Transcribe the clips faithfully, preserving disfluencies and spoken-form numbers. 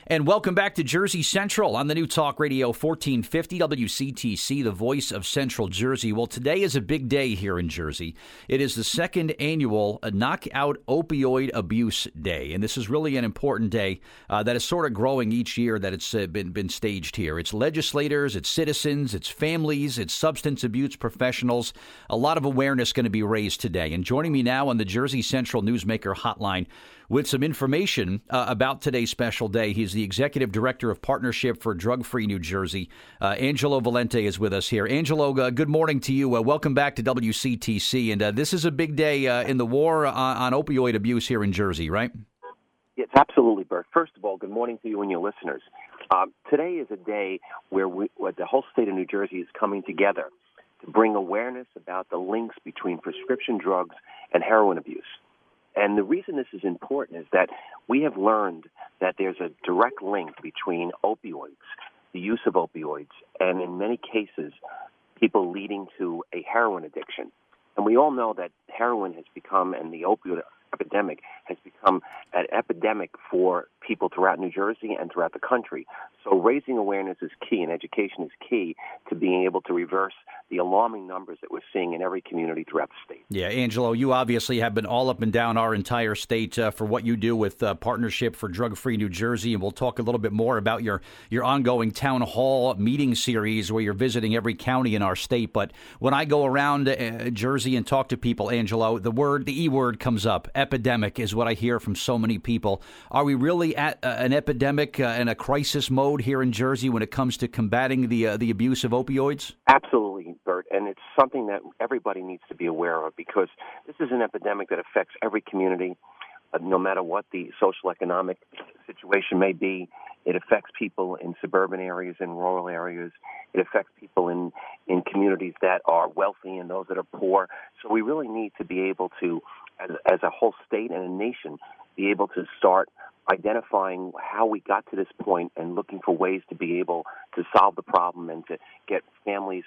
And welcome back to Jersey Central on the new Talk Radio fourteen fifty W C T C, the voice of Central Jersey. Well, today is a big day here in Jersey. It is the second annual Knockout Opioid Abuse Day, and this is really an important day uh, that is sort of growing each year that it's uh, been, been staged here. It's legislators, it's citizens, it's families, it's substance abuse professionals. A lot of awareness going to be raised today. And joining me now on the Jersey Central Newsmaker Hotline with some information uh, about today's special day. He's the Executive Director of Partnership for Drug-Free New Jersey. Uh, Angelo Valente is with us here. Angelo, uh, good morning to you. Uh, welcome back to W C T C. And uh, this is a big day uh, in the war on, on opioid abuse here in Jersey, right? Yes, absolutely, Bert. First of all, good morning to you and your listeners. Um, today is a day where, we, where the whole state of New Jersey is coming together to bring awareness about the links between prescription drugs and heroin abuse. And the reason this is important is that we have learned that there's a direct link between opioids, the use of opioids, and in many cases, people leading to a heroin addiction. And we all know that heroin has become, and the opioid epidemic has become an epidemic for people throughout New Jersey and throughout the country. So raising awareness is key, and education is key to being able to reverse the alarming numbers that we're seeing in every community throughout the state. Yeah, Angelo, you obviously have been all up and down our entire state uh, for what you do with uh, Partnership for Drug-Free New Jersey, and we'll talk a little bit more about your, your ongoing town hall meeting series where you're visiting every county in our state. But when I go around uh, Jersey and talk to people, Angelo, the word, the E word comes up. Epidemic is what I hear from so many people. Are we really at uh, an epidemic uh, and a crisis mode here in Jersey when it comes to combating the uh, the abuse of opioids? Absolutely, Bert, and it's something that everybody needs to be aware of because this is an epidemic that affects every community, uh, no matter what the social economic situation may be. It affects people in suburban areas and rural areas. It affects people in, in communities that are wealthy and those that are poor. So we really need to be able to, as, as a whole state and a nation, be able to start identifying how we got to this point and looking for ways to be able to solve the problem and to get families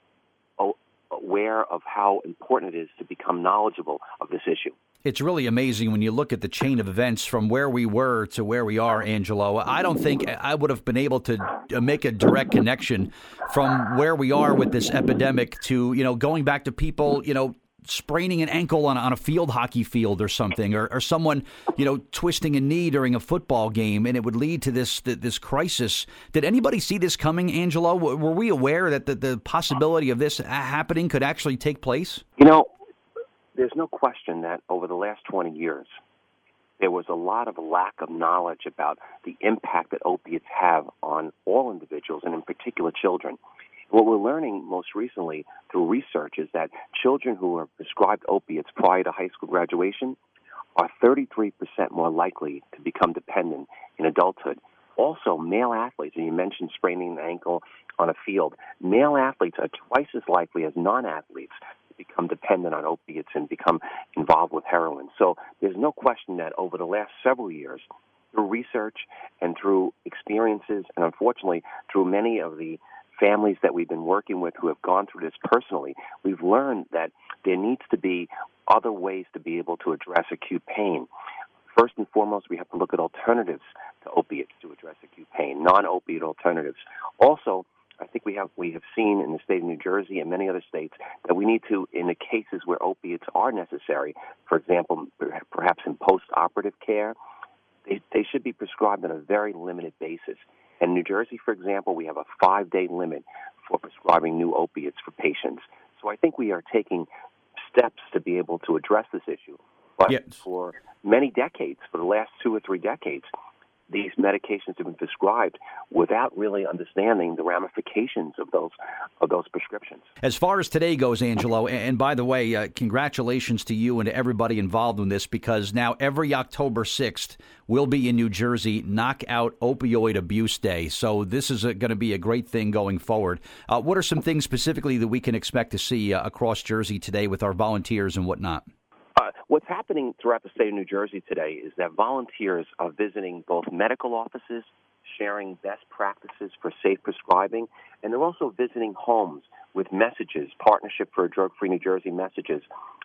aware of how important it is to become knowledgeable of this issue. It's really amazing when you look at the chain of events from where we were to where we are, Angelo. I don't think I would have been able to make a direct connection from where we are with this epidemic to, you know, going back to people, you know, spraining an ankle on, on a field hockey field or something, or, or someone, you know, twisting a knee during a football game, and it would lead to this this crisis. Did anybody see this coming, Angelo? Were we aware that the, the possibility of this happening could actually take place? You know, there's no question that over the last twenty years, there was a lot of lack of knowledge about the impact that opiates have on all individuals, and in particular children. What we're learning most recently through research is that children who are prescribed opiates prior to high school graduation are thirty-three percent more likely to become dependent in adulthood. Also, male athletes, and you mentioned spraining an ankle on a field, male athletes are twice as likely as non-athletes to become dependent on opiates and become involved with heroin. So there's no question that over the last several years, through research and through experiences, and unfortunately through many of the families that we've been working with who have gone through this personally, we've learned that there needs to be other ways to be able to address acute pain. First and foremost, we have to look at alternatives to opiates to address acute pain, non-opiate alternatives. Also, I think we have we have seen in the state of New Jersey and many other states that we need to, in the cases where opiates are necessary, for example, perhaps in post-operative care, they, they should be prescribed on a very limited basis. In New Jersey, for example, we have a five-day limit for prescribing new opiates for patients. So I think we are taking steps to be able to address this issue. But yes. For many decades, for the last two or three decades, these medications have been prescribed without really understanding the ramifications of those of those prescriptions. As far as today goes, Angelo, and by the way, uh, congratulations to you and to everybody involved in this, because now every October sixth will be in New Jersey Knockout Opioid Abuse Day. So this is going to be a great thing going forward. Uh, what are some things specifically that we can expect to see uh, across Jersey today with our volunteers and whatnot? Uh, what's happening throughout the state of New Jersey today is that volunteers are visiting both medical offices, sharing best practices for safe prescribing, and they're also visiting homes with messages, Partnership for Drug-Free New Jersey messages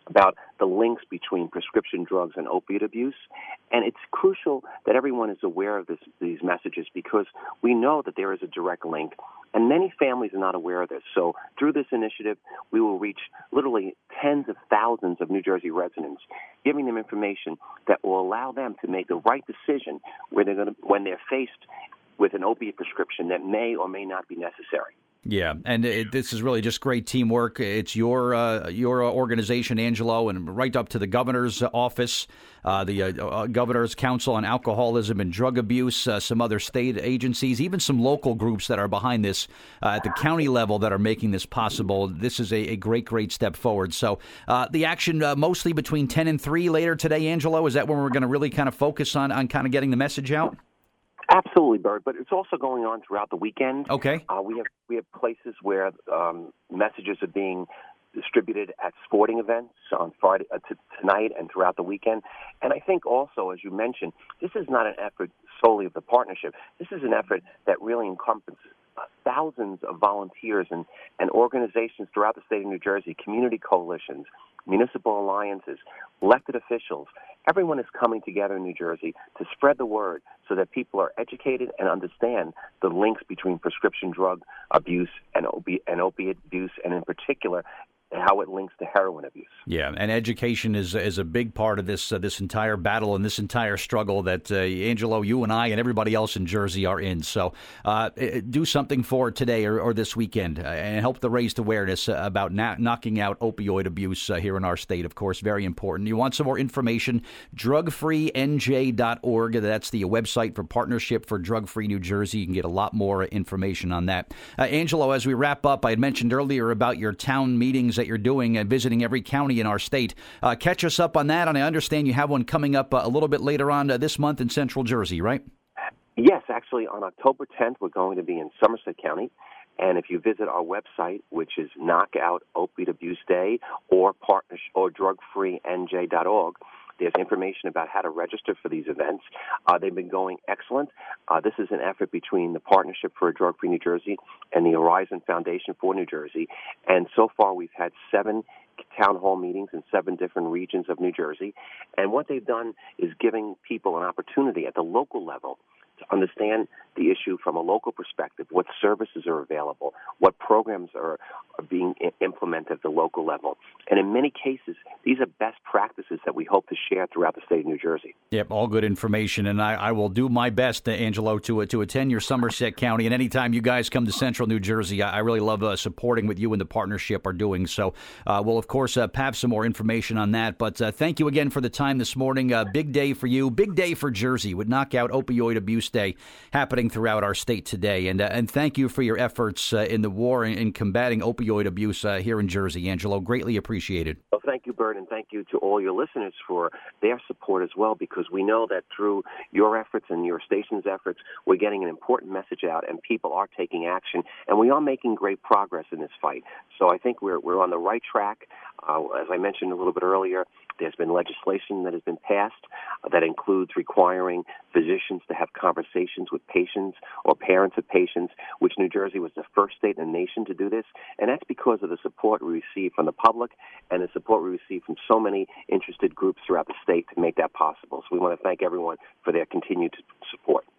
about the links between prescription drugs and opiate abuse. And it's crucial that everyone is aware of this, these messages, because we know that there is a direct link, and many families are not aware of this. So through this initiative, we will reach literally tens of thousands of New Jersey residents, giving them information that will allow them to make the right decision where they're going to, when they're faced with an opiate prescription that may or may not be necessary. Yeah, and it, this is really just great teamwork. It's your uh, your organization, Angelo, and right up to the governor's office, uh, the uh, governor's council on alcoholism and drug abuse, uh, some other state agencies, even some local groups that are behind this uh, at the county level that are making this possible. This is a, a great, great step forward. So uh, the action uh, mostly between ten and three later today, Angelo, is that when we're going to really kind of focus on, on kind of getting the message out? Absolutely, Bert, but it's also going on throughout the weekend. Okay. Uh, we have we have places where um, messages are being distributed at sporting events on Friday uh, t- tonight and throughout the weekend. And I think also, as you mentioned, this is not an effort solely of the partnership. This is an effort that really encompasses uh, thousands of volunteers and, and organizations throughout the state of New Jersey, community coalitions, municipal alliances, elected officials. Everyone is coming together in New Jersey to spread the word so that people are educated and understand the links between prescription drug abuse and, opi- and opiate abuse, and in particular, how it links to heroin abuse. Yeah, and education is is a big part of this uh, this entire battle and this entire struggle that, uh, Angelo, you and I and everybody else in Jersey are in. So uh, do something for today or, or this weekend uh, and help to raise awareness about na- knocking out opioid abuse uh, here in our state, of course, very important. You want some more information, drug free N J dot org. That's the website for Partnership for Drug-Free New Jersey. You can get a lot more information on that. Uh, Angelo, as we wrap up, I had mentioned earlier about your town meetings that you're doing and visiting every county in our state. Uh, catch us up on that, and I understand you have one coming up uh, a little bit later on uh, this month in Central Jersey, right? Yes, actually, on October tenth, we're going to be in Somerset County. And if you visit our website, which is Knockout Opiate Abuse Day or partner or drug free N J dot org, there's information about how to register for these events. Uh, they've been going excellent. Uh, this is an effort between the Partnership for a Drug-Free New Jersey and the Horizon Foundation for New Jersey. And so far, we've had seven town hall meetings in seven different regions of New Jersey. And what they've done is giving people an opportunity at the local level to understand the issue from a local perspective, what services are available, what programs are, are being I- implemented at the local level. And in many cases, these are best practices that we hope to share throughout the state of New Jersey. Yep, all good information, and I, I will do my best, uh, Angelo, to uh, to attend your Somerset County. And anytime you guys come to Central New Jersey, I, I really love uh, supporting what you and the partnership are doing. So uh, we'll, of course, uh, have some more information on that. But uh, thank you again for the time this morning. Uh, big day for you, big day for Jersey with Knockout Opioid Abuse Day happening throughout our state today. And uh, and thank you for your efforts uh, in the war in, in combating opioid abuse uh, here in Jersey, Angelo. Greatly appreciated. Well, thank you, Bert, and thank you to all your listeners for their support as well, because we know that through your efforts and your station's efforts, we're getting an important message out, and people are taking action, and we are making great progress in this fight. So I think we're we're on the right track. Uh, as I mentioned a little bit earlier, there's been legislation that has been passed uh, that includes requiring physicians to have conversations with patients or parents of patients, which New Jersey was the first state in the nation to do this. And that's because of the support we receive from the public and the support we receive from so many interested groups throughout the state to make that possible. So we want to thank everyone for their continued support.